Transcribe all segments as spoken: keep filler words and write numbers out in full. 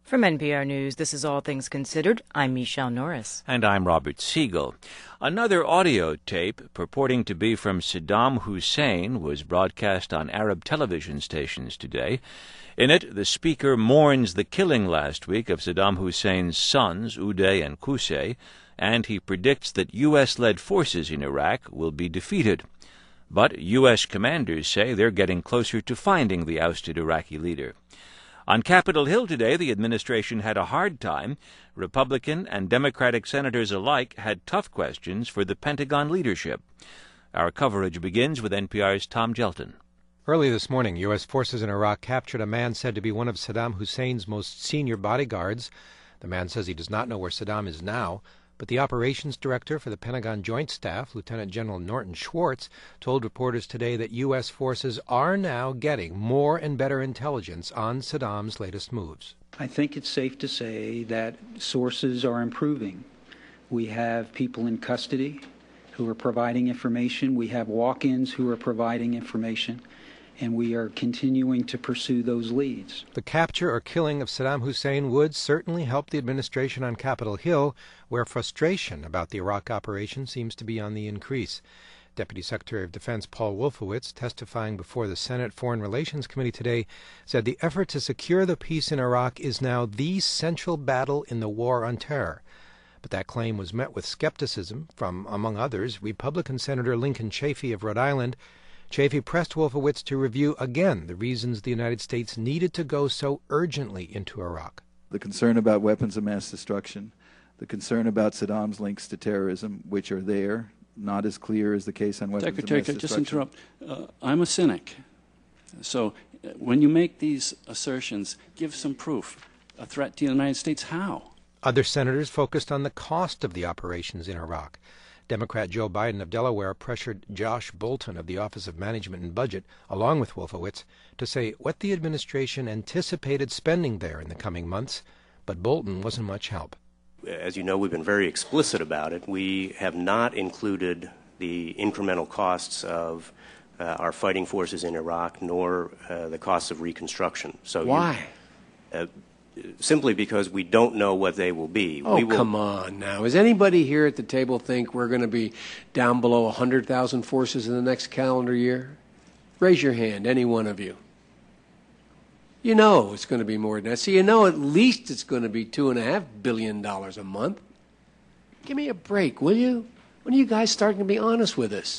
From N P R News, this is All Things Considered. I'm Michelle Norris. And I'm Robert Siegel. Another audio tape purporting to be from Saddam Hussein was broadcast on Arab television stations today. In it, the speaker mourns the killing last week of Saddam Hussein's sons, Uday and Qusay, and he predicts that U S-led forces in Iraq will be defeated. But U S commanders say they're getting closer to finding the ousted Iraqi leader. On Capitol Hill today, the administration had a hard time. Republican and Democratic senators alike had tough questions for the Pentagon leadership. Our coverage begins with N P R's Tom Gelton. Early this morning, U S forces in Iraq captured a man said to be one of Saddam Hussein's most senior bodyguards. The man says he does not know where Saddam is now, but the operations director for the Pentagon Joint Staff, Lieutenant General Norton Schwartz, told reporters today that U S forces are now getting more and better intelligence on Saddam's latest moves. I think it's safe to say that sources are improving. We have people in custody who are providing information. We have walk-ins who are providing information. And we are continuing to pursue those leads. The capture or killing of Saddam Hussein would certainly help the administration on Capitol Hill, where frustration about the Iraq operation seems to be on the increase. Deputy Secretary of Defense Paul Wolfowitz, testifying before the Senate Foreign Relations Committee today, said the effort to secure the peace in Iraq is now the central battle in the war on terror. But that claim was met with skepticism from, among others, Republican Senator Lincoln Chafee of Rhode Island. Chafee pressed Wolfowitz to review again the reasons the United States needed to go so urgently into Iraq. The concern about weapons of mass destruction, the concern about Saddam's links to terrorism, which are there, not as clear as the case on weapons Secretary, of mass just destruction. interrupt. Uh, I'm a cynic. So uh, when you make these assertions, give some proof. A threat to the United States, how? Other senators focused on the cost of the operations in Iraq. Democrat Joe Biden of Delaware pressured Josh Bolten of the Office of Management and Budget, along with Wolfowitz, to say what the administration anticipated spending there in the coming months, but Bolten wasn't much help. As you know, we've been very explicit about it. We have not included the incremental costs of uh, our fighting forces in Iraq, nor uh, the costs of reconstruction. So why? You, uh, Simply because we don't know what they will be. Oh, we will... come on now. Does anybody here at the table think we're going to be down below one hundred thousand forces in the next calendar year? Raise your hand, any one of you. You know it's going to be more than that. So you know at least it's going to be two point five billion dollars a month. Give me a break, will you? When are you guys starting to be honest with us?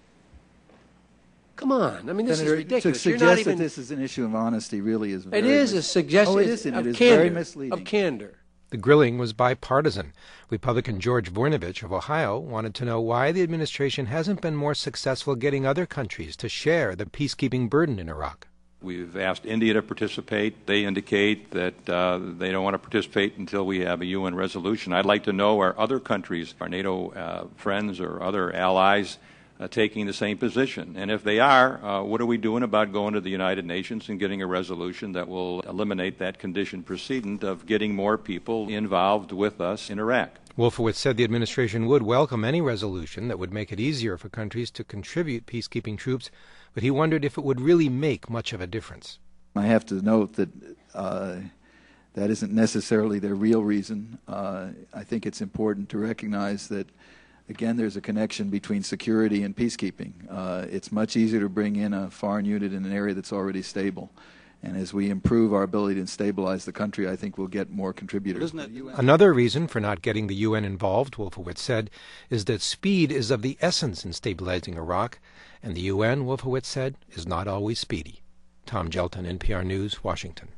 Come on. I mean, this Senator, is ridiculous. To You're suggest not even... that this is an issue of honesty really is very... It is a suggestion oh, it is, of it is candor. very misleading. Of candor. The grilling was bipartisan. Republican George Voinovich of Ohio wanted to know why the administration hasn't been more successful getting other countries to share the peacekeeping burden in Iraq. We've asked India to participate. They indicate that uh, they don't want to participate until we have a U N resolution. I'd like to know are other countries, our NATO uh, friends or other allies, Uh, taking the same position. And if they are, uh, what are we doing about going to the United Nations and getting a resolution that will eliminate that condition precedent of getting more people involved with us in Iraq? Wolfowitz said the administration would welcome any resolution that would make it easier for countries to contribute peacekeeping troops, but he wondered if it would really make much of a difference. I have to note that uh, that isn't necessarily their real reason. Uh, I think it's important to recognize that again, there's a connection between security and peacekeeping. Uh, it's much easier to bring in a foreign unit in an area that's already stable. And as we improve our ability to stabilize the country, I think we'll get more contributors. Another reason for not getting the U N involved, Wolfowitz said, is that speed is of the essence in stabilizing Iraq, and the U N, Wolfowitz said, is not always speedy. Tom Gelton, N P R News, Washington.